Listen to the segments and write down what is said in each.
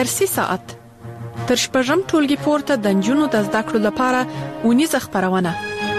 فارسي ساعت تر شپږم ټولګي پورته د نجونو د زده کړو لپاره ونیزه خپرونه.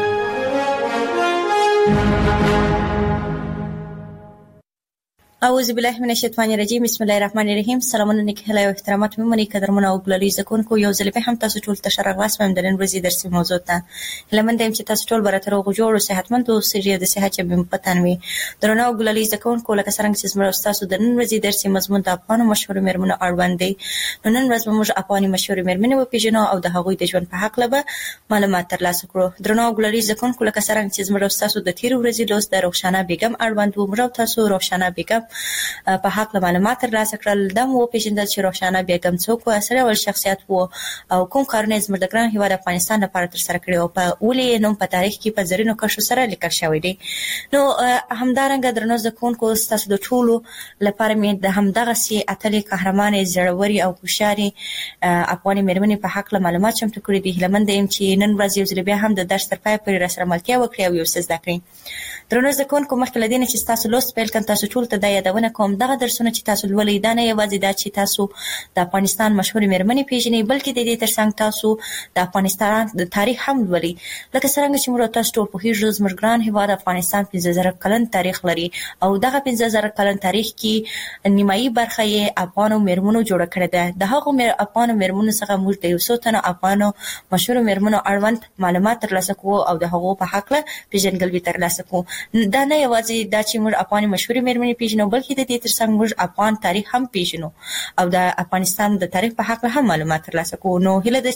اعوذ بالله من الشیطان الرجیم. بسم الله الرحمن الرحیم. سلامونه نیک هیله او احترامات مې منی قدرمنه او ګلالي زکونکو یو ځل به هم تاسو ټول ته شرغواس مې د نن ورځې درسي موضوع ته هلمند يم چې تاسو ټول براتر او جوړ او صحتمند او سریه د صحت چې پتانوي درنه او ګلالي زکونکو لکه څنګه چې زموږ تاسو د نن ورځې درسي مضمون د افغان مشهور میرمنو اړوند دی. نو نن ورځ موږ افغاني مشهور میرمنې وپیژنو او د هغوی د ژوند په حق لبه معلومات ترلاسه کړو. درنه او ګلالي زکونکو لکه څنګه چې زموږ تاسو د تیر ورځې لوست د روښانه بیگم اړوند و موږ تاسو روښانه بیگم په حق معلومات ترلاسه کړل. د مو پیژندل چې روښانه بیگم څوک و، اصلي ول شخصیت وو او کوم کارونه زموږ د ګران هیواد افغانستان لپاره تر سره کړی او په ولې نوم په تاریخ کې په زرینو کرښو سره لیکل شوی دی. نو همدارنګه درنو زکونکو تاسو د ټولو لپاره مې د همدغه سي اتلې قهرمانې زړوري او هوښیاري افغاني میرمنې په حق معلومات چمتو کړي دي. هلمند يم چې نن ورځ یو ځل بیا هم د درس تر پای پورې را سره ملتیا وکړي او یو څه زده کړي. درنو زکونکو مخکې له دې نه چې تاسو لوست پیل کړئ تاسو ټول ته د یادونه کوم دغه درسونه چې تاسو ولې دا نه یوازې دا چې تاسو د افغانستان مشهور میرمنې پیژنئ بلکې د دې ترڅنګ تاسو د افغانستان د تاریخ هم ولې لکه څنګه چې موږ تاسو ټول په هیڅ زموږ ګران هیواد افغانستان 15000 کلن تاریخ لري او دغه 15000 کلن تاریخ کې نیمایي برخه یې افغانو میرمنو جوړ کړې ده. د هغو افغانو میرمنو څخه موږ د یو څو تنه افغانو مشهور میرمنو اړوند معلومات ترلاسه کوو او د هغو په حق له پیژندګلوي ترلاسه کوو. دا نه یوازې دا چې موږ افغاني مشهور میرمنې پیژنو بلکې د دې ترڅنګ موږ افغان تاریخ هم پیژنو او د افغانستان د تاریخ په حق هم معلومات ترلاسه کوو. نو هیله ده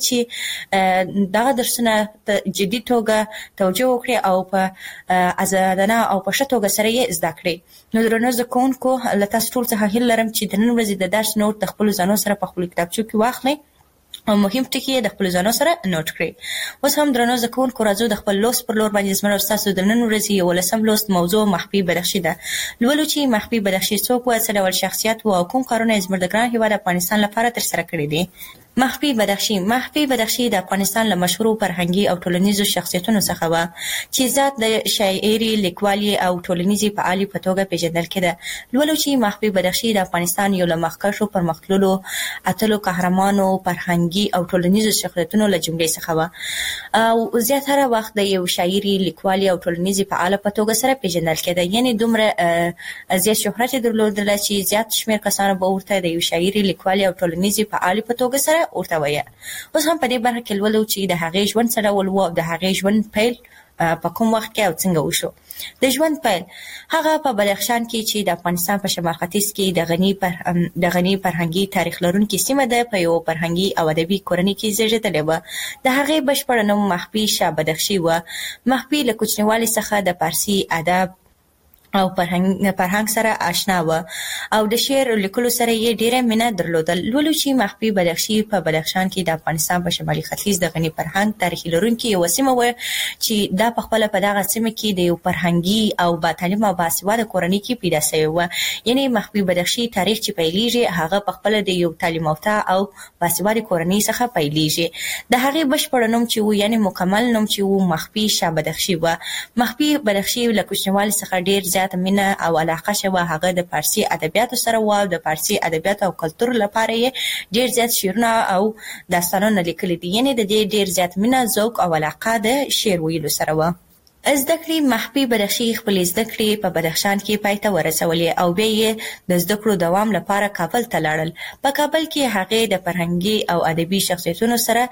چې دغه درسونه جدي توګه توجه وکړي او په آزادانه او په ښه توګه سره یې زده کړي. نو درنو زکونکو له تاسو ټول څخه هیله لرم چې د نن ورځې د درس نوټ د خپل ځانو سره په خپل کتابچو کې واخلئ او مهم ټکي د خپل ځانو سره نوٹ کړئ. اوس هم درنو زکونکو راځو د خپل لوست پر لور باندې زموږ تاسو د نن ورځې یو لسم لوست موضوع مخفي بدخشي ده. لولو چې مخفي بدخشي څوک و، څه ډول شخصیت و او کوم کارونه زموږ د ګران هیواد افغانستان لپاره تر سره کړی دي. مخفي بدخشي د افغانستان له مشهورو فرهنګي او ټولنیزو شخصیتونو څخه و چې ذات د شاعري لیکوالي او ټولنیزي فعالي په توګه پیژندل کېده. لولو چې مخفي بدخشي د افغانستان یو له مخکښو پرمختللو اتلو قهرمانو فرهنګي او ټولنیزو شخصیتونو له جملې څخه و او زیاتره وخت د یو شاعري لیکوالي او ټولنیزي فعال په توګه سره پیژندل کېده. یعنی دومره زیات شهرت درلودل چې زیات شمېر کسانو به ورته د یو شاعري لیکوالي او ټولنیزي فعال په توګه سره ورته وایي. اوس هم په دې برخه کې لولو چې د هغې ژوند څه ډول و او د هغې ژوند پیل په کوم وخت کې او څنګه وشو. د ژوند پیل هغه په بدخشان کې چې د افغانستان په شمال ختیځ کې د غني فرهنګي تاریخ لرونکي سیمه ده په یو فرهنګي او ادبي کورنۍ کې زیږېدلې وه. د هغې بشپړ نوم مخفي شاه بدخشي وه. مخفي له کوچنیوالي څخه د فارسي ادب او فرهنګ سره آشنا و او د شعر لیکلو سره یې ډیره مینه درلودل. لولو چې مخفي بدخشي په بدخشان کې د افغانستان په شمالي ختیځ د غني فرهنګ تاریخي لرونکي یو سیمه و چې دا په خپل په دغه سیمه کې د یو فرهنګي او با تعلیم او باسواده کورنۍ کې پیدا شوی و. یعنی مخفي بدخشي تاریخ چې پیلېږي هغه په خپل د یو تعلیم یافته او باسواده کورنۍ څخه پیلېږي. د هغې بشپړ نوم چې و یعنی مکمل نوم چې و مخفي شاه بدخشي و. مخفي بدخشي له کوچنیوالي څخه ډیر زیات مینه او علاقه شوه. هغه د فارسي ادبیاتو سره و او د فارسي ادبیاتو او کلتور لپاره یې ډیر زیات شعرونه او داستانونه لیکلي دي. یعنی د دې ډیر زیات مینه ذوق او علاقه د شعر ویلو سره و. زده کړې مخفي بدخشي خپلې زده کړې په بدخشان کې پای ته ورسولې او بیا یې د زده کړو دوام لپاره کابل ته لاړل. په کابل کې هغې د فرهنګي او ادبي شخصیتونو سره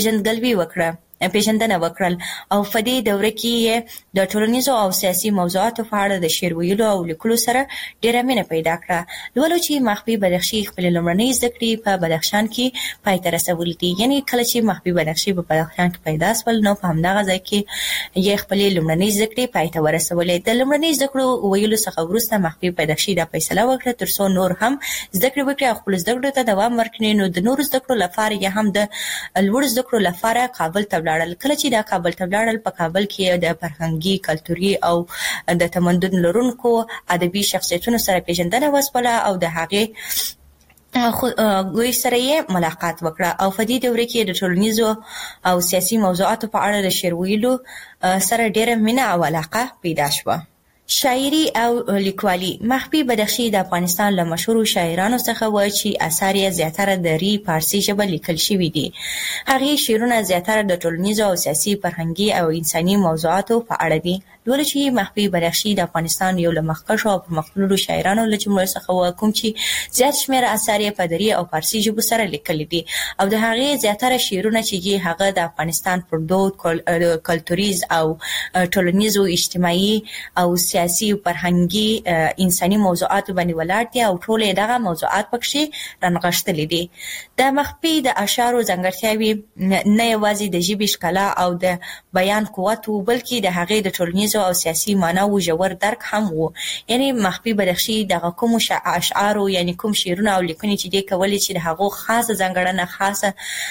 پیژندنه وکړل او په دې دوره کې د ټولنیزو او سیاسي موضوعاتو په اړه د شعر ویلو او لیکلو سره ډیره مینه پیدا کړه. لولو چې مخفي بدخشي خپلې لومړنۍ زده کړې په بدخشان کې پای ته رسولې دي. یعنی کله چې مخفي بدخشي په بدخشان کې پیدا شول نو په همدغه ځای کې یې خپلې لومړنۍ زده کړې پای ته ورسولې. د لومړنۍ زده کړو ویلو څخه وروسته مخفي بدخشي دا فیصله وکړه تر څو نور هم زده کړې وکړي او خپل زده کړو ته دوام ورکړي. نو د نورو زده کړو لپاره یې هم د لوړ زده کړو لپاره کابل ته ولاړل. کله چې دا کابل ته ولاړل په کابل کې د فرهنګي کلتوري او د تمدن لرونکو ادبي شخصیتونو سره پیژندنه وسوله او د هغې ګوی سره یې ملاقات وکړه او په دې دوره کې د ټولنیزو او سیاسي موضوعاتو په اړه د شعر ویلو سره ډیره مینه او علاقه پیدا شوه. شاعري او لیکوالي. مخفي بدخشي د افغانستان له مشهورو شاعرانو څخه و چې اثار یې زیاتره د فارسي ژبه لیکل شوي دي. هغې شعرونه زیاتره د ټولنیزو او سیاسي، فرهنګي او انساني موضوعاتو په اړه دي. ولې چې مخفي بدخشي د افغانستان یو له مخکښو او پرمختللو شاعرانو له جملې څخه و، کوم چې زیات شمېر اثار یې په دري او فارسي ژبو سره لیکلي دي، او د هغې زیاتره شعرونه چې هغه د افغانستان پر دود، کلتوریز او ټولنیزو، اجتماعي او سیاسي او فرهنګي انساني موضوعات باندې ولاړ دي، او ټول دغه موضوعات پکې رانغښتلي دي. د مخفي د اشعارو ځانګړتیاوې نه یوازې د ژبې ښکلا او د بیان قوت وو، بلکې د هغې د ټولنیزو او سیاسي معناوو ژور درک هم وو. یعنی مخفي بدخشي دغه کوم اشعارو، یعنی کوم شعرونه او لیکنې چې دې کولې چې د هغو خاصه ځانګړنه، خاصه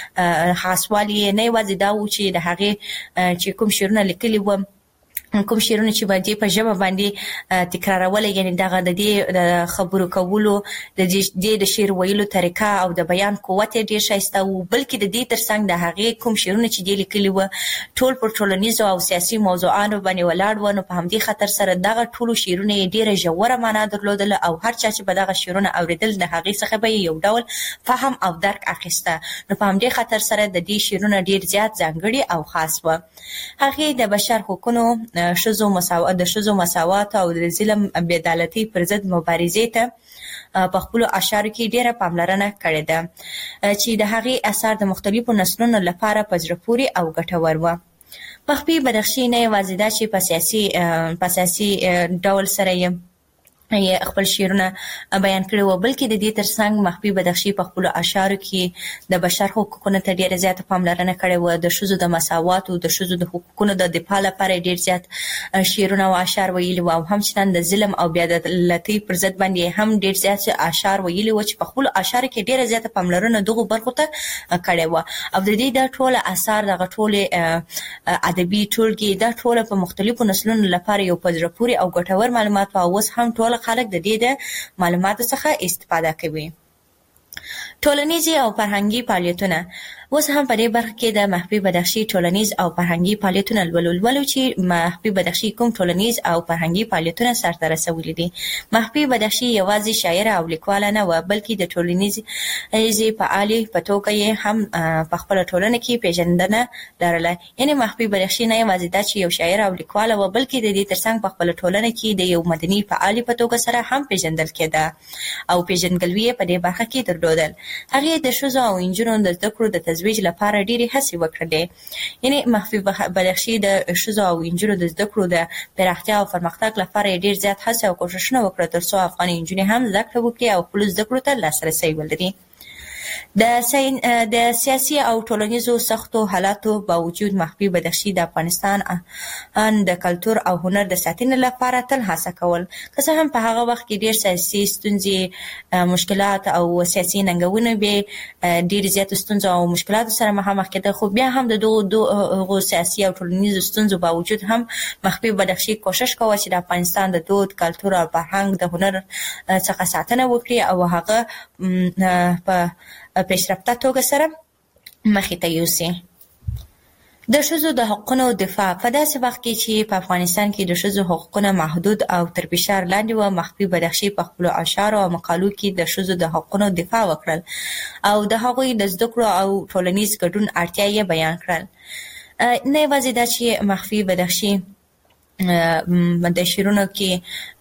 خاصوالی نه یوازې دا و چې د هغې چې کوم شعرونه لیکلي وو، کوم شعرونه چې باندې په ژبه باندې تکرارول، یعنی دغه د دې د خبرو کولو، د دې د شعر ویلو طریقه او د بیان قوت ډیر ښایسته وو، بلکې د دې ترڅنګ د هغې کوم شعرونه چې دې لیکلي وو ټول پر ټولنیزو او سیاسي موضوعاتو باندې ولاړ وو. نو په همدې خاطر سره دغه ټولو شعرونه یې ډیره ژوره معنا درلودله، او هر چا چې به دغه شعرونه اوریدل د هغې څخه به یو ډول فهم او درک اخیسته. نو په همدې خاطر سره د دې شعرونه ډیر زیات ځانګړي او خاص وو. هغې د بشر حقوقو، د ښځو مساوات او د ظلم بېعدالتۍ پر ضد مبارزې ته په خپلو اشعارو کې ډیره پاملرنه کړې ده، چې د هغې اثار د مختلفو نسلونو لپاره په زړه پورې او ګټور وو. مخفي بدخشي نه یوازې دا چې په سیاسي ډول سره یې خپل شعرونه بیان کړي وو، بلکې د دې ترڅنګ مخفي بدخشي په خپلو اشعارو کې د بشر حقوقو ته ډیره زیاته پاملرنه کړې وه. د ښځو د مساواتو، د ښځو د حقوقو د دفاع لپاره ډیر زیات شعرونه او اشعار ویلي وو، او همچنان د ظلم او بېعدالتۍ پر ضد باندې هم ډیر زیات اشعار ویلي وو، چې په خپلو اشعارو کې ډیره زیاته پاملرنه دغو برخو ته کړې وه. او د دې دا ټوله اثار، دغه ټولې ادبي ټولګې، دا ټوله په مختلفو نسلونو لپاره یو په زړه پورې او ګټور معلومات، او اوس هم ټول خلک د دې د معلوماتو څخه استفاده کوي. ټولنیزي او فرهنګي فعالیتونه. اوس هم په دې برخه کې د مخفي بدخشي ټولنیز او فرهنګي فعالیتونه ولولو چې مخفي بدخشي کوم ټولنیز او فرهنګي فعالیتونه سرته رسولي دي. مخفي بدخشي یوازې شاعره او لیکواله نه وه، بلکې د ټولنیزې فعالې په توګه یې هم په خپله ټولنه کې پیژندنه لرله. یعنې مخفي بدخشي نه یوازې دا چې یو شاعره او لیکواله وه، بلکې د دې ترڅنګ په خپله ټولنه کې د یو مدني فعالې په توګه سره هم پیژندل کېده، او پیژندګلوي یې په دې برخه کې درلودل. هغې د ښځو او نجونو د زده کړو د تزویج لپاره ډېرې هڅې وکړلې. یعنې مخفي بدخشي د ښځو او نجونو د زده کړو د پراختیا او پرمختګ لپاره یې ډېر زیات هڅې او کوښښونه وکړل، تر څو افغاني نجونې هم زده کړه وکړي او خپلو زده کړو ته لاسرسی ولري. د سیاسي او ټولنیزو سختو حالاتو باوجود مخفي بدخشي د افغانستان د کلتور او هنر د ساتنې لپاره تل هڅه کول. که څه هم په هغه وخت کې ډېر سیاسي ستونزې، مشکلات او سیاسي ننګونې به ډېرې زیاتې ستونزو او مشکلاتو سره مخامخ کېدل، خو بیا هم د دغو سیاسي او ټولنیزو ستونزو باوجود هم مخفي بدخشي کوښښ کوه چې د افغانستان د دود، کلتور او فرهنګ د هنر څخه ساتنه وکړي او هغه په پیشرفته توګه سره مخې ته یوسي. د ښځو د حقونو دفاع. په داسې وخت کې چې په افغانستان کې د ښځو حقونه محدود او تر فشار لاندې وو، مخفي بدخشي په خپلو اشعارو او مقالو کې د ښځو د حقونو دفاع وکړل او د هغوی د زده کړو او ټولنیز ګډون اړتیا یې بیان کړل. نه یوازې دا چې مخفي بدخشي د شعرونو کې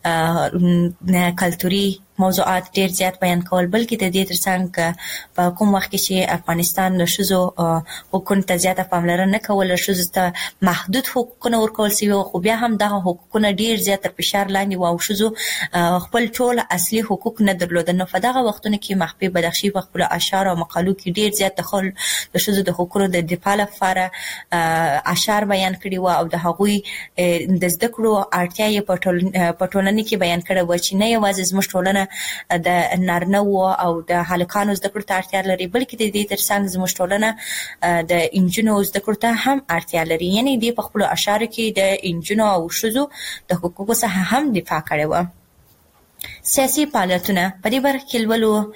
کلتوري موضوعات ډیر زیات بیان کول، بلکې د دې ترڅنګ په کوم وخت کې چې افغانستان د ښځو حقوقو ته زیاته پاملرنه نه کوله، ښځو ته محدود حقوقونه ورکول شوي، خو بیا هم دغه حقوقونه ډیر زیات تر فشار لاندې وو او ښځو خپل ټول اصلي حقوق نه درلودل. نو په دغه وختونو کې مخفي بدخشي په خپلو اشعارو او مقالو کې ډیر زیات د ښځو د حقوقو د دفاع لپاره اشعار بیان کړي وو او د هغوی د زده کړو اړتیا یې په ټولنه کې بیان کړې وه، چې نه یوازې زموږ ټولنه د نارینه‌وو او د هلکانو زده کړو ته اړتیا لري، بلکې د دې ترڅنګ زموږ ټولنه د نجونو زده کړو ته هم اړتیا لري. یعنې دې په خپلو اشعارو کې د نجونو او ښځو د حقوقو څخه هم دفاع کړې وه. سیاسي فعالیتونه. په دې برخه کې لولو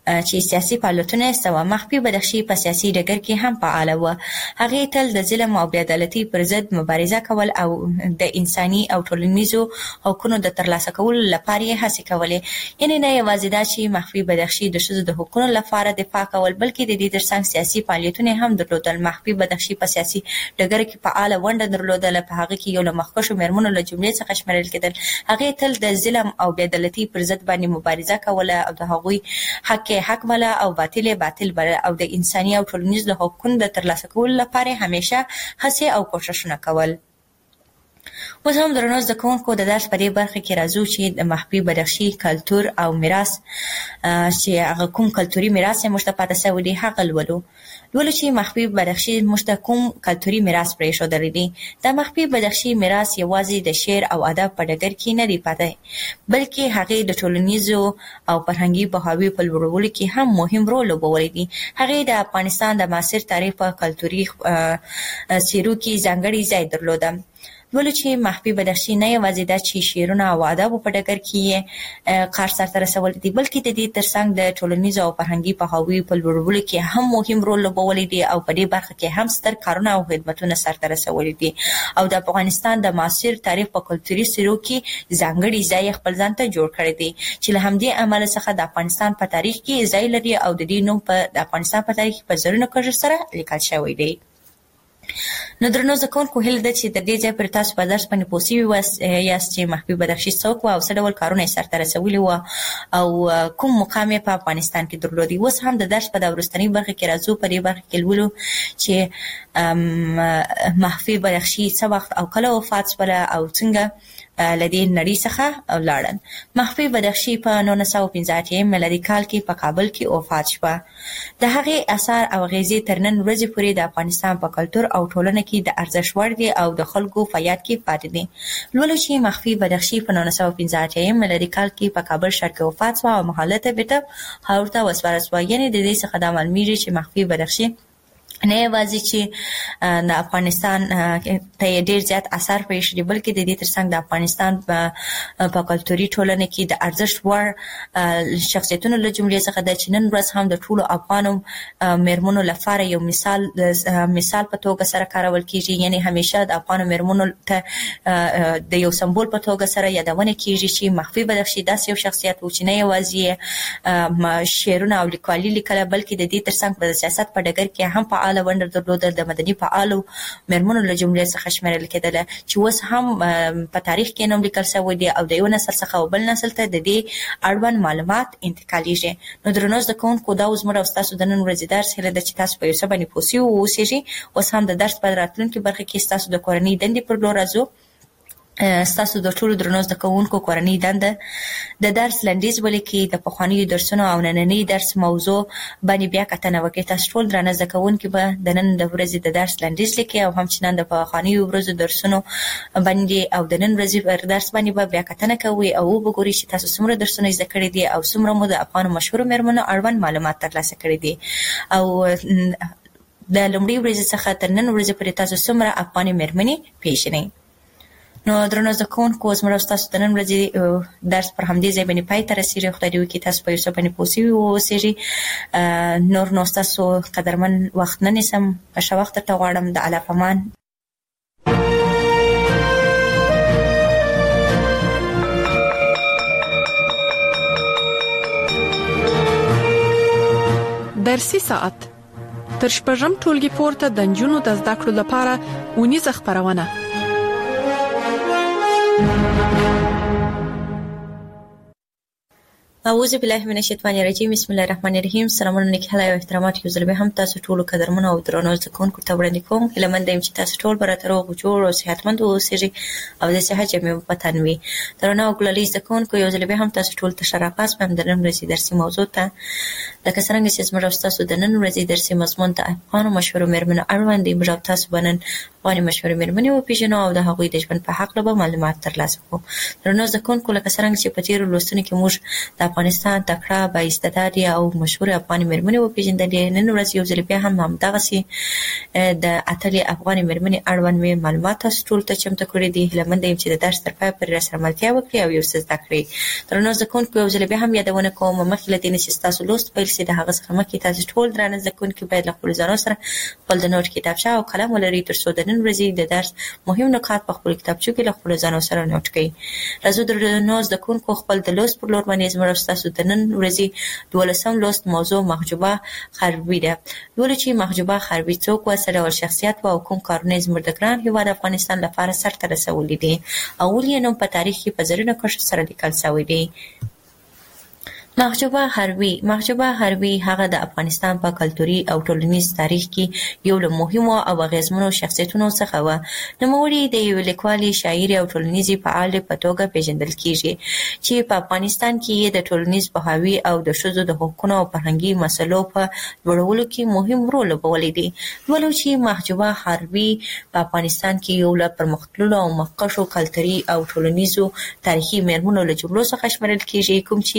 چې سیاسي فعالیتونه سوا. مخفي بدخشي په سیاسي ډګر کې هم فعال و. هغه تل د ظلم او بې عدالتۍ پر ضد مبارزه کول او د انساني او ټولنیزو حقوقو د ترلاسه کولو لپاره هڅې کولې. یعنی نه یوازې دا چې مخفي بدخشي د ښځو د حقوقو لپاره دفاع کول، بلکې د دې ترڅنګ سیاسي فعالیتونه هم درلودل. مخفي بدخشي په سیاسي ډګر کې فعال ونډه درلودله. په هغه کې یو له مخکښو میرمنو له جملې څخه شمیرل کېدل. هغه تل د ظلم او بې عدالتۍ پر ضد باندې مبارزه کوله او د هغوی حق بله او باطل بله او د انساني او ټولنیزو حقوقو د ترلاسه کولو لپاره همیشه هڅې او کوښښونه کول. اوس هم درنو زده کوونکو د درس په دې برخه کې راځو چې د مخفي بدخشي کلتور او میراث چې هغه کوم کلتوري میراث یې موږ ته پاتې شوی دی هغه لولو چې مخفي بدخشي موږ ته کوم کلتوري میراث پرېښودلی دی. د مخفي بدخشي میراث یوازې د شعر او ادب په ډګر کې نه دی پاتې، بلکې هغې د ټولنیزو او فرهنګي پوهاوي په لوړولو کې هم مهم رول لوبولی دی. هغې د افغانستان د معاصر تاریخ په کلتوري څیرو کې ځانګړی ځای درلوده. چې مخفي بدخشي نه یوازې دا چې شعرونه او ادب په ډګر کې کار سرته رسولی دی، بلکې د دې ترڅنګ د ټولنیزو او فرهنګي پوهاوي په لوړولو کې هم مهم رول لوبولی دی او په دې برخه کې هم ستر کارونه او خدمتونه سرته رسولی دي او د افغانستان د معاصر تاریخ په کلتوري څیرو کې ځانګړی ځای خپل ځان ته جوړ کړی دی چې له همدې امله څخه د افغانستان په تاریخ کې ځای لري او د دې نوم د افغانستان په تاریخ په زرینو کرښو سره لیکل شوی دی. نو درنو زده کوونکو، هیله ده چې تر دې ځایه پورې تاسو په درس باندې پوه سوي یاست چې مخفي بدخشي څوک وه او څه ډول کارونه یې سرته رسولي وه او کوم مقام یې په افغانستان کې درلودی. اوس هم د درس په دا وروستنۍ برخه کې راځو. په دې برخه کې لولو چې مخفي بدخشي څه وخت او کله وفات شوله او څنګه له دې نړۍ څخه ولاړل. مخفي بدخشي په 1985 میلادي کال کې په کابل کې وفات شوه. د هغې اثار او اغیزې تر نن ورځې پورې د افغانستان په کلتور او ټولنه کې د ارزښت وړ دي او د خلکو په یاد کې پاتې دي. لولو چې مخفي بدخشي په 1985 میلادي کال کې په کابل ښار کې وفات شوه او مهالته بیرته خاورو ته وسپارل شوه. یعنې د دې څخه دا معلومیږي چې مخفي بدخشي نه یوازې چې د افغانستان ته یې ډېر زیات اثر پرېښودي، بلکې د دې ترڅنګ د افغانستان په کلتوري ټولنه کې د ارزښت وړ شخصیتونو له جملې څخه ده چې نن ورځ هم د ټولو افغانو میرمنو لپاره یو مثال په توګه سره کارول کېږي. یعنې همیشه د افغانو میرمنو ته د یو سمبول په توګه سره یادونه کېږي چې مخفي بدخشي داسې یو شخصیت و چې نه یوازې شعرونه او لیکوالي لیکله، بلکې د دې ترڅنګ په سیاست په ډګر کې هم فعاله ونډه درلودل. د مدني فعالو میرمنو له جملې څخه شمیرل کېدله چې اوس هم په تاریخ کې نوم لیکل شوی دی او د یو نسل څخه بل نسل ته د دې اړوند معلومات انتقالیږي. نو درنو زده کوونکو، دا اوس زموږ او ستاسو د نن ورځې درس هیله ده چې تاسو په یو څه باندې پوه سوي واوسېږئ. اوس هم د درس په راتلونکي برخه کې ستاسو د کورنۍ دندې پر لور راځو. ستاسو د ټولو درنو زده کوونکو کورنۍ دنده د درس لنډیز ولیکئ. د پخوانیو درسونو او نننۍ درس موضوع باندې بیا کتنه وکړئ. تاسو ټول درانه زده کوونکي به د نن د ورځې د درس لنډیز لیکئ او همچنان د پخوانیو ورځو درسونو باندې او د نن ورځې پر درس باندې به بیا کتنه کوئ او وګورئ چې تاسو څومره درسونه زده کړي دي او څومره مو د افغانو مشهورو میرمنو اړوند معلومات ترلاسه کړي دي او د لومړۍ ورځې څخه تر نن ورځې پورې تاسو څومره افغاني میرمنې پیژنئ. نو درنو زده کوونکو، زموږ او ستاسو د نن ورځې درس پر همدې ځای باندې پای ته رسېږي. خدای دې وکړي تاسو په یو څه باندې پوه سوي واوسېږئ. نور نو ستاسو قدرمن وخت نه نیسم. په ښه وخت درته غواړم. د الله په امان. درسي ساعت تر شپږم ټولګي پورته د نجونو د زده کړو لپاره اونیزه خپرونه. اعوذ بالله من الشیطان الرجیم. بسم الله الرحمن الرحیم. سلامونه نیک هیله او احترامات یو ځل به هم تاسو ټولو قدرمنو او درنو زده کوونکو ته وړاندې کوم. هیله مند یم چې تاسو ټول به راته روغ جوړ او صحتمند اوسئ او د صحت جامې په تن وي. درنو او ګلالي زده کوونکو، یو ځل به هم تاسو ټول ته ښه راغلاست په د نن ورځې درسي موضوع ته. لکه څرنګه چې زموږ او ستاسو د نن ورځې درسي مضمون د افغانو مشهورو میرمنو اړوند دی. موږ او تاسو به نن افغاني مشهورې میرمنې وپېژنو او د هغوی د ژوند په هکله به معلومات ترلاسه کړو. درنو زده کوونکو، لکه څرنګه چې په تېرو لوستونو کې موږ د افغانستان تکړه با استعداده او مشهور افغان مېرمنې وپېژندلې. نن ورځ یو ځل بیا هم همدغسې د اتلې افغان مېرمنې اړوند مې معلومات تاسو ټول ته چمتو کړي دي. هیله منده یم چې د درس تر پایه پورې راسره ملتیا وکړي او یو څه زده کړئ. درنو زده کوونکو یو ځل بیا هم یادونه کوم مخکې له دې نه چې ستاسو لوست پیل شي د هغه څخه مخکې تاسو ټول درانه زده کوونکي باید له خپلو ځانونو سره خپل د نوټ کتابچه او قلم ولرئ تر څو د نن ورځې د درس مهم نکات په خپلو کتابچو کې له خپلو ځانونو سره نوټ کړئ. راځو درنو زده کوونکو خپل د لوست پر لور باندې زموږ او ستاسو د نن ورځې 12 لوست موضوع محجوبه خربي ده. ولې چې محجوبه خربي څوک و، څه ډول شخصیت و او کوم کارونه زموږ د ګران هېواد افغانستان لپاره سرته رسولي دي او ولې یې نوم په تاریخ کې په زرینو کرښو سره لیکل شوی دی. محجوبه خربي هغه د افغانستان په کلتوري او ټولنیز تاریخ کې یو له مهمو او اغیزمنو شخصیتونو څخه و. نوموړې د یوې لیکوالې، شاعرې او ټولنیزې فعالې په توګه پیژندل کیږي چې په افغانستان کې یې د ټولنیز پوهاوي او د ښځو د حقونو او فرهنګي مسلو په لوړولو کې مهم رول لوبولی دی. ولو چې محجوبه خربي په افغانستان کې یو له پرمختللو او مخکښو کلتوري او ټولنیزو تاریخي مېرمنو له جملو څخه شمېرل کیږي، کوم چې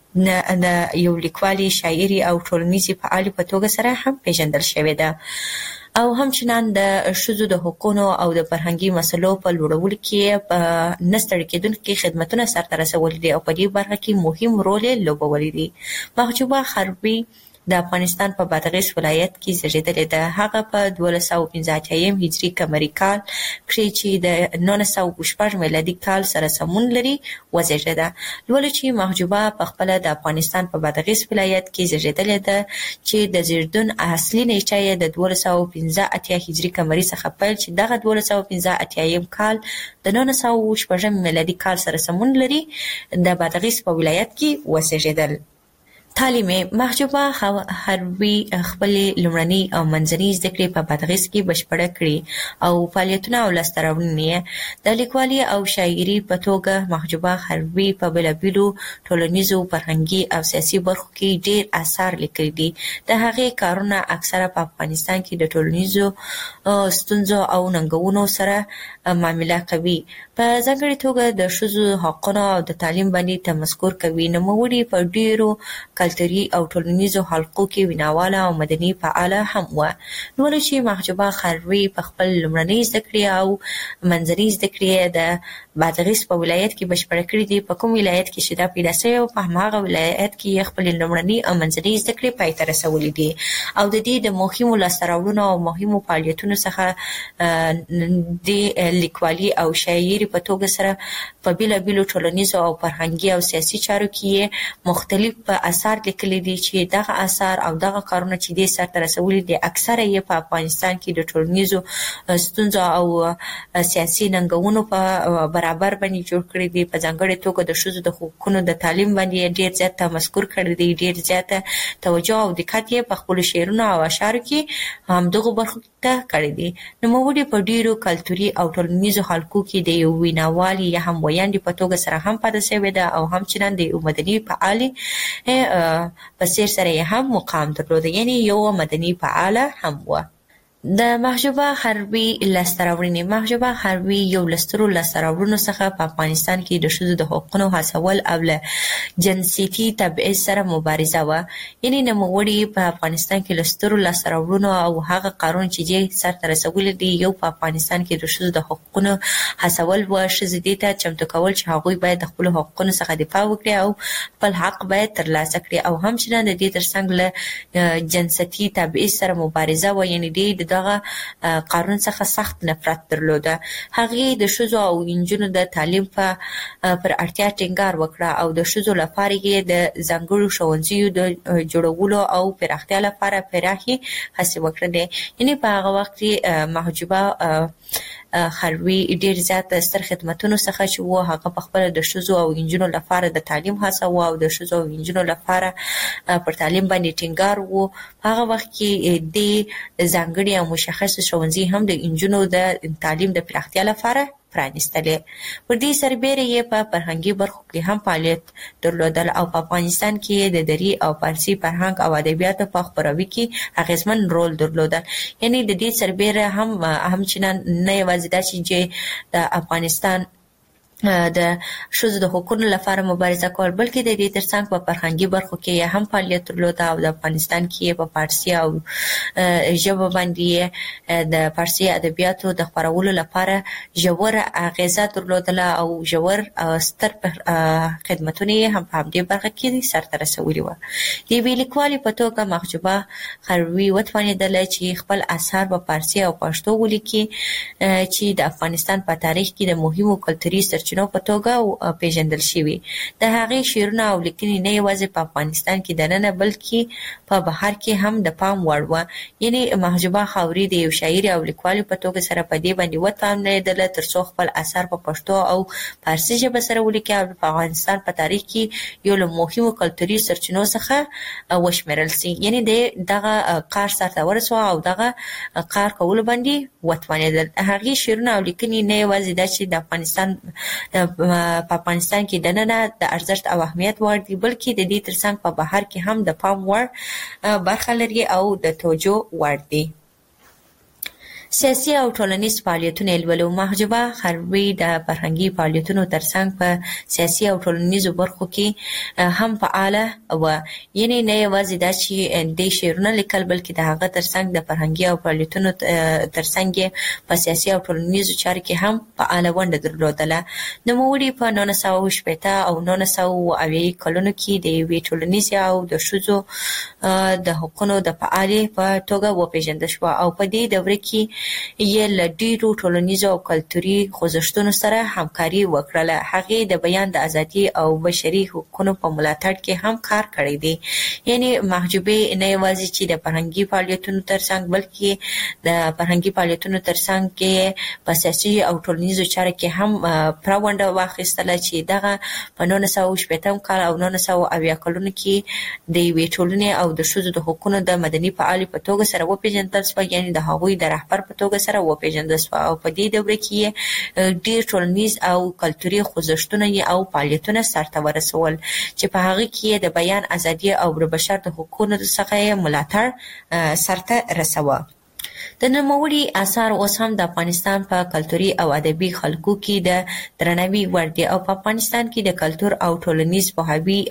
د یو لیکوالې، شاعرې او ټولنیزې فعالې په توګه سره هم پیژندل شوې ده او همچنان د ښځو د حقونو او د فرهنګي مسلو په لوړولو کې په نه ستړي کېدونکي خدمتونه سرته رسولي دي او په دې برخه کې مهم رول یې لوبولی دی. محجوبه خربي د افغانستان په بادغیس ولایت کې زیږېدلې ده. هغه په 1285 هجري قمري کال کښې چې د 1906 میلادي کال سره سمون لري وزیږېده. لولو چې محجوبه پخپله د افغانستان په بادغیس ولایت کې زیږېدلې ده چې د زیږدون اصلي نیټه یې د 1285 هجري قمري څخه پیل چې دغه 1285 کال د 1906 میلادي کال سره سمون لري د بادغیس په ولایت کې وزیږېدل. تعلیم. محجوبه خربي خپلې لومړنۍ او منځنۍ زده کړې په بادغیس کې بشپړه کړې او فعالیتونه او لاسته راوړنې د لیکوالۍ او شاعرۍ په توګه محجوبه خربي په بېلابېلو ټولنیزو، فرهنګي او سیاسي برخو کې ډېر اثار لیکلي دي. د هغې کارونه اکثره په افغانستان کې د ټولنیزو ستونزو او ننګونو سره معامله کوي. په ځانګړې توګه د ښځو حقونو او د تعلیم باندې تمسکر کوي. نوموړې په ډېرو کلتوري او ټولنیزو حلقو کې ویناواله او مدني فعاله هم وه. نو چې محجوبه خربي په خپل لومړنۍ زده کړې او منځنۍ زده کړې د بادغیس په ولایت کې بشپړه کړې دي. په کوم ولایت کې چې دا پیدا شوې وه په هماغه ولایت کې یې خپلې لومړنۍ او منځنۍ زده کړې پای ته رسولې دي او د دې د مهمو لاسته راوړنو او مهمو فعالیتونو څخه د لیکوالۍ او شاعرۍ په توګه سره په بېلابېلو ټولنیزو او فرهنګي او سیاسي چارو کې مختلف اثار لیکلي دي چې دغه اثار او دغه کارونه چې دې سرته رسولي دي اکثره یې په افغانستان کې د ټولنیزو ستونزو او سیاسي ننګونو په برابر باندې جوړ کړي دي. په ځانګړې توګه د ښځو د حقونو د تعلیم باندې ډېر زیات تمسکر کړی دی، ډېر زیاته توجه او دقت یې په خپلو شعرونو او اشعارو کې همدغو برخو ته کړی دی. نوموړې په ډېرو کلتوري او ټولنیزو حلقو کې د یو ویناوالې یا هم ویاندې په توګه سره هم پاتې شوې ده او همچنان د یو مدني فعالې په څېر سره یې هم مقام درلوده، یعنې یو مدني فعاله هم وه. د محجوبه خربي لاسته راوړنې. محجوبه خربي یو له سترو لاسته راوړنو څخه په افغانستان کې د ښځو د حقونو هڅول او له جنسیتي تبعیض سره مبارزه وه. یعنې نوموړې په افغانستان کې له سترو لاسته راوړنو او هغه کارونه چې دې سرته رسولي دي یو په افغانستان کې د ښځو د حقونو هڅول وه. ښځې دې ته چمتو کول چې هغوی باید د خپلو حقونو څخه دفاع وکړي او خپل حق باید ترلاسه کړي او همچنان د دې ترڅنګ له جنسیتي تبعیض سره مبارزه وه. یعنې دې د دغه قانون څخه سخت نفرت درلوده. هغې د ښځو او نجونو د تعلیم پر اړتیا ټینګار وکړه او د ښځو لپاره یې د ځانګړو ښوونځیو د جوړولو او پراختیا لپاره پراخې هڅې وکړلې. یعنې په هغه وخت کې محجوبه خربي ډېر زیات ستر خدمتونو څخه چې و هغه په خپله د ښځو او نجونو لپاره د تعلیم هڅه وه او د ښځو او نجونو لپاره پر تعلیم باندې ټینګار و. په هغه وخت کې د ځانګړي او مشخص ښوونځي هم د نجونو د تعلیم د پراختیا لپاره پرانیستلې. پر دې سربېره یې په فرهنګي برخو کې هم فعالیت درلودل او په افغانستان کې د دري او فارسي فرهنګ او ادبیاتو په خپروي کې اغېزمن رول درلودل. یعنې د دې سربېره همچنان نه یوازې دا چې د افغانستان د ښځو د حقوقو لپاره مبارزه کول، بلکې د دې ترڅنګ په فرهنګي برخو کې هم فعالیت درلود او د افغانستان کې په فارسي او ژبه باندې د فارسي ادبیاتو د خپرولو لپاره ژور اغیزه درلودله او ژور ستر خدمتونه هم په همدې برخه کې سرته رسولي وو. د یوې لیکوالې په توګه محجوبه خروي وتوانېدله چې خپل اثار په فارسي او پښتو ولیکي چې د افغانستان په تاریخ کې د مهمو کلتوري سرچینو په توګه پیژندل شوي. د هغې شعرونه او لیکنې نه یوازې په افغانستان کې دننه بلکې په بهر کې هم د پام وړ وه. یعنې محجوبه خاوري د یو شاعر او لیکوالې په توګه سره په دې باندې وتوانېدله ترڅو خپل اثار په پښتو او فارسي ژبه سره ولیکي او په افغانستان په تاریخ کې یو له مهمو کلتوري سرچینو څخه وشمېرل سي. یعنې دغه کار سرته ورسوه او دغه کار کولو باندې وتوانېدل. هغې شعرونه او لیکنې نه یوازې دا چې د په افغانستان کې دننه د ارزښت او اهمیت وړ دي، بلکې د دې ترڅنګ په بهر کې هم د پام وړ برخه لري او د توجه وړ دي. سیاسي او ټولنیز فعالیتونه لولو. محجوبه خروي د فرهنګي فعالیتونو ترڅنګ په سیاسي او ټولنیزو برخو کې هم فعاله وه. یعنې نه یوازې دا چې د شعرونه لیکل، بلکې د هغه ترڅنګ د فرهنګي او فعالیتونو ترڅنګ په سیاسي او ټولنیزو چارو کې هم فعاله ونډه درلودله. نوموړي په 1960 او 1980 کلونو کې د یوې ټولنیزې او د ښځو د حقوقو د فعالې په توګه وپېژندل شوه او په دې دوره کې یې له ډېرو ټولنیزو او کلتوري خوځښتونو سره همکاري وکړله. هغې د بیان د ازادي او بشري حقوقو په ملاتړ کې هم کار کړی دی. یعنې محجوبې نه یوازې چې د فرهنګي فعالیتونو ترڅنګ، بلکې د فرهنګي فعالیتونو ترڅنګ کې په سیاسي او ټولنیزو چارو کې هم پوره ونډه واخیستله چې دغه په 1960 کال او 1980 کلونو کې د یوې ټولنې او د ښځو د حقوقو د مدني فعالې په توګه سره وپېژندل شوه. یعنې د هغوی د رهبر په توګه سره وپېژندل شوه او په دې دوره کې ډېر ټولنیز او کلتوري خوځښتونه او فعالیتونه سرته ورسول چې په هغه کې د بیان ازادي او د بشر د حقوقو څخه ملاتړ سرته رسوه. د نوموړي اثار اوس هم د افغانستان په کلتوري او ادبي خلکو کې د درناوي وړ دي او په افغانستان کې د کلتور او ټولنیز پوهاوي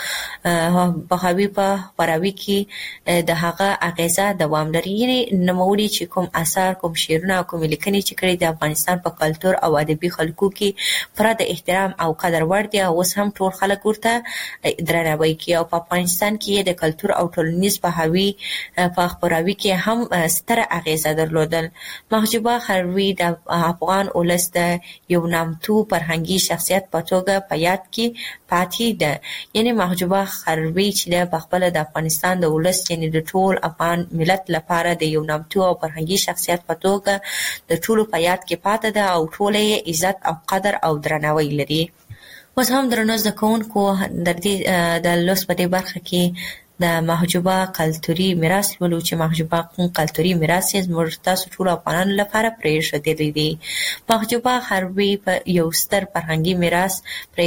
په خپراوي کې د هغه اغیزه دوام لري. یعنې نوموړي چې کوم اثار، کوم شعرونه او کوم لیکنې چې کړي د افغانستان په کلتور او ادبي خلکو کې پوره د احترام او قدر وړ دي او اوس هم ټول خلک ورته درناوی کوي او په افغانستان کې د کلتور او ټولنیز پوهاوي په خپراوي کې هم ستره اغیزه درلودل. محجوبه خروي د افغان ولس د یو نامتو فرهنګي شخصیت په توګه په یاد کې پاتې ده. یعنې محجوبه خروي چې په خپله د افغانستان د ولس، یعنې د ټول افغان ملت لپاره د یو نامتو او فرهنګي شخصیت په توګه د ټولو په یاد کې پاتې ده او ټوله یې عزت او قدر او درناوی لري. اوس هم درنو زده کوونکو د لوست په دې برخه کې د محجوبه کلتوري میراث لولو چې محجوبه کوم کلتوري میراث یې زموږ تاسو ټولو افغانانو لپاره پرېښودلی دی. محجوبه خروي په یو ستر فرهنګي میراث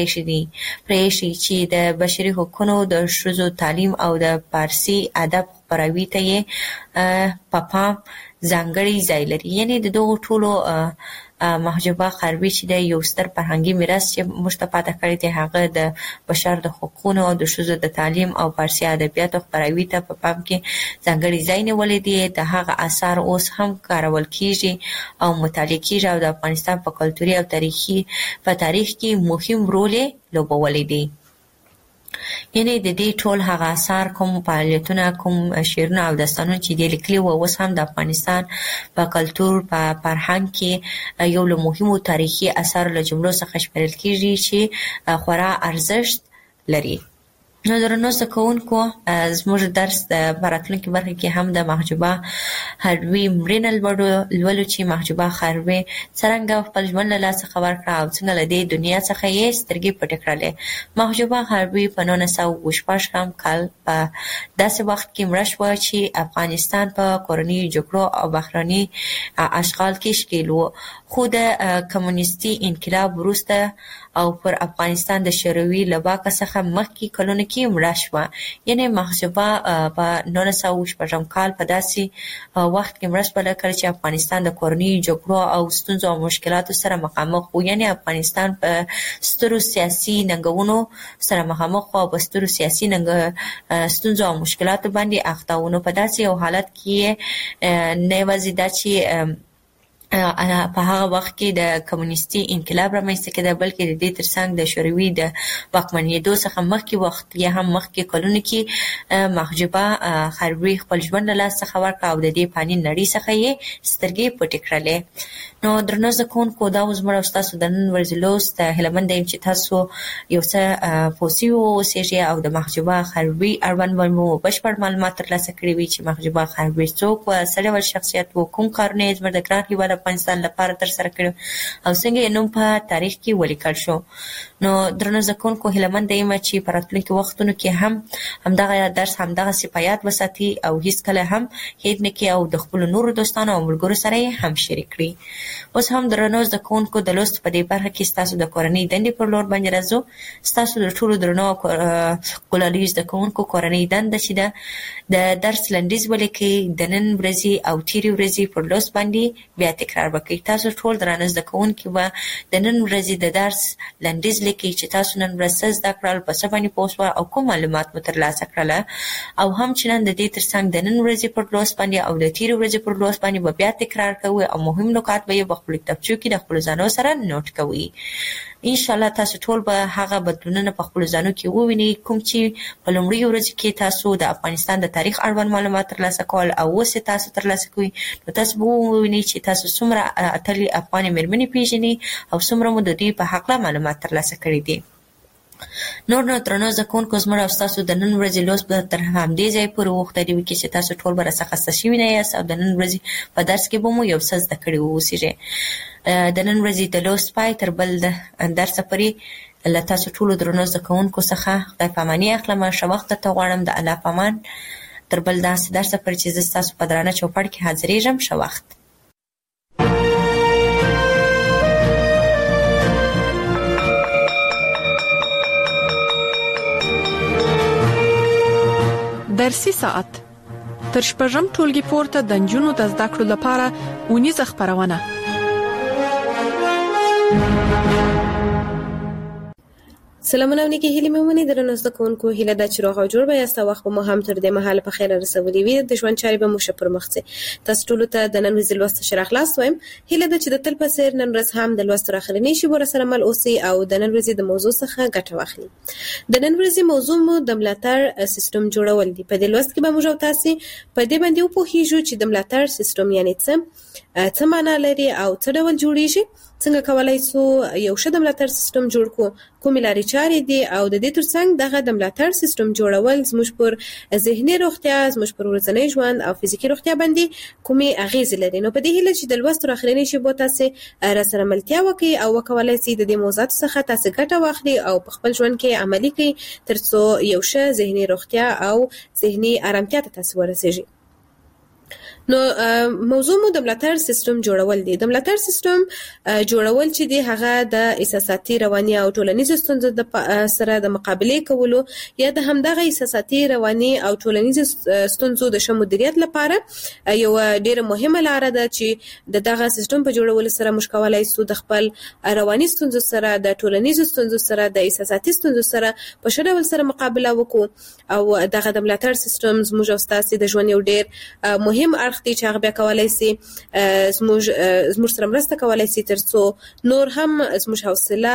پرېښي چې د بشري حقوقو، د ښځو تعلیم او د فارسي ادب خپراوي ته یې په پام ځانګړی ځای لري. یعنې د دغو ټولو محجوبه خروي چې د یو ستر فرهنګي میراث چې موږ ته پاته کړی دی، هغه د بشر د حقوقو او د ښځو د تعلیم او فارسي ادبیاتو خپراوي ته په پام کې ځانګړی ځای نیولی دی. د هغه اثار اوس هم کارول کیږي او مطالعه کیږي او د افغانستان په کلتوري او تاریخ کې مهم رول یې لوبولی دی. یعنې د دې ټول هغه اثار، کوم فعالیتونه، کوم شعرونه او داستانونه چې دې لیکلي وو، اوس هم د افغانستان په کلتور، په فرهنګ کې یو له مهمو تاریخي اثارو له جملو څخه شمیرل کیږي چې خورا ارزښت لري. نو درنو زده کوونکو، زموږ درس په راتلونکي برخه کې هم د محجوبه خروي مړینه لولو چې محجوبه خروي څرنګه خپل ژوند له لاسه ورکړه او څنګه له دې دنیا څخه یې سترګې پټې کړلې. محجوبه خروي په 1916 کال په داسې وخت کې مړه شوه چې افغانستان په کورنیو جګړو او بهرني اشغال کې ښکېل و، خو د کمونیستي انقلاب وروسته او پر افغانستان د شوروي له واکه څخه مخکې کلونو کې کې مړه شوه. یعنې محجوبه په 1914 کال په داسې وخت کې مړه شوه کله چې افغانستان د کورنیو جګړو او ستونزو او مشکلاتو سره مخامخ و. یعنې افغانستان په سترو سیاسي ننګونو سره مخامخ و او په سترو سیاسي ستونزو او مشکلاتو باندې اخته و. نو په داسې یو حالت کې نه یوازې دا چې په هغه وخت کې د کمونیستي انقلاب رامنځته کېده، بلکې د دې ترڅنګ د شوروي د واکمنېدو څخه مخکې وخت یا هم مخکې کلونو کې محجوبه خربوي خپل ژوند له لاسه څخه ورکړ او د دې فاني نړۍ څخه یې سترګې پټې کړلې. نو درنو زده کوونکو، دا و زموږ او ستاسو د نن ورځې لوست. هیله منده یم چې تاسو یو څه پوه سوي واوسېږئ او د محجوبه خربوي اړوند مو بشپړ معلومات ترلاسه کړي وي چې محجوبه خربوي څوک وه، څه ډول شخصیت و، کوم کارونه یې زموږ د ګران هېواد افغانستان لپاره ترسره کړي او څنګه یې نوم په تاریخ کې ولیکل شو. نو درنو زده کوونکو، هیله منده یم چې په راتلونکي وختونو کې هم همدغه درس همدغسې په یاد وساتي او هېڅکله هم هېر نه کړي او د خپلو نورو دوستانو او ملګرو سره یې هم شریک کړي. اوس هم درنو زده کوونکو، د لوست په دې برخه کې ستاسو د کورنۍ دندې پر لور باندې راځو. ستاسو د ټولو درنو ګلالیو زده کوونکو کورنۍ دنده چې ده د درس لنډیز ولیکئ. د نن ورځې او تېرې ورځې پر لوست باندې بیا تکرار وکړئ. تاسو ټول درانه زده کوونکي به د نن ورځې د درس لنډیز لیکئ چې تاسو نن ورځ څه زده کړل، په څه باندې پوه شوه او کوم معلومات مو ترلاسه کړله، او هم چې نن د دې ترڅنګ د نن ورځې پر لوست باندې او د تېرې ورځې پر لوست باندې به بیا تکرار کوئ او مهم نکات به یې په خپلو کتابچو کې د خپلو ځانو سره نوټ کوئ. انشاءالله تاسو ټول به هغه بدلونونه په خپلو ځانو کې ووینئ کوم چې په لومړیو ورځو کې تاسو د افغانستان د تاریخ اړوند معلومات ترلاسه کول او اوس یې تاسو ترلاسه کوئ. نو تاسو به ووینئ چې تاسو څومره اتلې افغانې مېرمنې پېژنئ او څومره مو د دوی په هکله معلومات ترلاسه کړي دي. نور نو درنو زده کوونکو، زموږ او ستاسو د نن ورځې لوست به تر همدې ځایه پورې وغوښتلي وي چې تاسو ټول به راڅخه خسته شوي نه یاست او د نن ورځې په درس کې به مو یو څه زده کړي واوسېږئ. د نن ورځې د لوست پای تر بل درسه پورې له تاسو ټولو درنو زده کوونکو څخه خدای په اماني اخلم. ښه وخت درته غواړم. د الله په امان. تر بل داسې درسه پورې چې زه ستاسو په درانه چوپړ کې حاضرېږم. ښه وخت. درسي ساعت تر شپږم ټولګي پورته د نجونو د زده کړو لپاره اونیزه خپرونه. سلامونه او نیکی هیلې مې ومنئ. درنو زده کوونکو، هیله ده چې روغ او جوړ به یاست او وخت به مو هم تر دې مهاله په خیر رسولي وي. د ژوند چارې به مو ښه پر مخ ځي. تاسو ټولو ته د نن ورځې لوست ښه راغلاست وایم. هیله ده چې د تل په څېر نن ورځ هم د لوست تر اخرنۍ شېبو راسره مل اوسئ او د نن ورځې د موضوع څخه ګټه واخلئ. د نن ورځې موضوع مو د ملاتړ سیستم جوړول دي. په دې لوست کې به موږ او تاسې په دې باندې وپوهیږو چې د ملاتړ سیستم یعنې څه معنا لري او څه ډول جوړیږي، څنګه کولای شو یو ښه د ملاتړ سیستم جوړ کړو، کومې لارې چارې دي او د دې ترڅنګ دغه د ملاتړ سیستم جوړول زموږ پر ذهني روغتیا، زموږ پر ورځنی ژوند او فزیکي روغتیا باندې کومې اغیزې لري. نو په دې هیله چې د لوست تر اخرنۍ شېبو تاسې راسره ملتیا وکړئ او وکولای شئ د دې موضوعاتو څخه تاسې ګټه واخلئ او په خپل ژوند کې عملي کړئ ترڅو یو ښه ذهني روغتیا او ذهني ارامتیا ته تاسې ورسېږئ. نو موضوع مو د ملاتړ سیستم جوړول دي. د ملاتړ سیستم جوړول چې دی هغه د احساساتي، رواني او ټولنیزو ستونزو سره د مقابلې کولو یا د همدغه احساساتي، رواني او ټولنیزو ستونزو د ښه مدیریت لپاره یو ډیره مهمه لاره ده چې دغه سیستم په جوړولو سره موږ کولای شو د خپل رواني ستونزو سره، د ټولنیزو ستونزو سره، د احساساتي ستونزو سره په ښه ډول سره مقابله وکړو او دغه د ملاتړ سیستم زموږ او ستاسې د ژوند یو ډیر مهم اړخ دی چې هغه بیا کولای شي زموږ سره مرسته کولای شي ترڅو نور هم زموږ حوصله،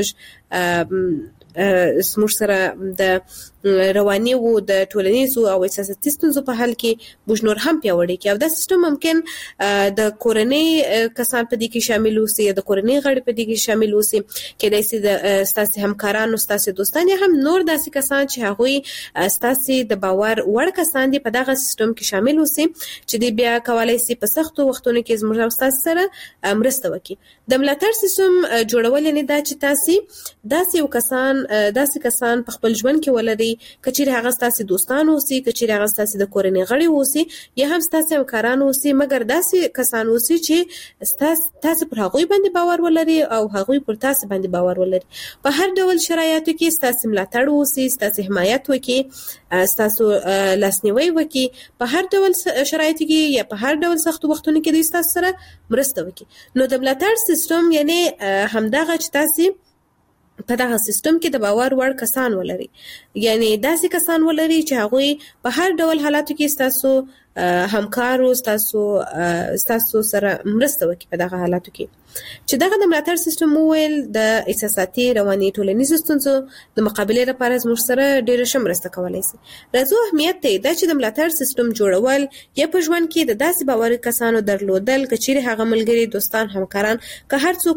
زموږ سره د رواني او د ټولنیزو او احساساتي ستونزو په حل کې موږ نور هم پیاوړي کړي. او دا سیستم ممکن د کورنۍ کسان په دې کې شامل اوسي، د کورنۍ غړي په دې کې شامل اوسي، کېدای شي د ستاسې همکارانو، ستاسې دوستان یا هم نور داسې کسان چې هغوی ستاسې د باور وړ کسان دي په دغه سیستم کې شامل اوسي چې دوی بیا کولای شي په سختو وختونو کې زموږ او ستاسې سره مرسته وکړي. د ملاتړ سیستم جوړول یعنې دا چې تاسې داسې کسان په خپل ژوند کې ولرئ کچیر هغه ستاسو دوستان اوسي کچیر هغه ستاسو د کورنۍ غړي اوسي یا هم ستاسو همکاران اوسي مګر داسې کسان اوسي چې تاسو پر هغه باندې باور ولري او هغه پر تاسو باندې باور ولري په هر ډول شرایطو کې ستاسو ملاتړ اوسي ستاسو حمایت وکړي ستاسو لاسنیوي وکړي په هر ډول شرایطو کې یا په هر ډول سخت وختونو کې د تاسو سره مرسته وکړي نو د ملاتړ سیستم یعنی همدغه چې تاسو په دغه سیستم کې د باور وړ کسان ولري یعنی داسې کسان ولري چې هغه په هر ډول حالاتو کې تاسو همکارو تاسو سره مرسته وکړي په دغه حالاتو کې چې دغه د ملاتړ سیستم ویل د احساساتي رواني ټولنیزو ستونزو د مقابلې لپاره زموږ سره ډېره ښه مرسته کولی شي راځو اهمیت ته دا چې د ملاتړ سیستم جوړول یا په ژوند کې د داسې باوري کسانو درلودل که چیرې هغه ملګري دوستان همکاران که هر څوک